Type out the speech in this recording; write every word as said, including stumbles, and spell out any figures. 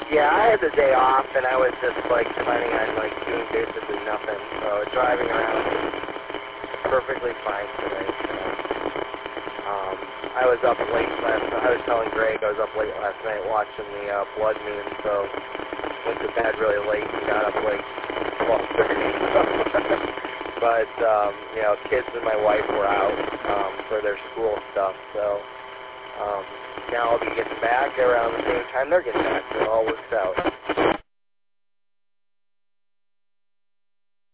Yeah, I had the day off, and I was just, like, planning on, like, doing basically nothing. So driving around was perfectly fine today. So, um, I was up late last night. I was telling Greg I was up late last night watching the uh, blood moon, so went to bed really late and got up like twelve thirty. But, um, you know, kids and my wife were out um, for their school stuff, so um, now I'll be getting back around the same time they're getting back, so it all works out.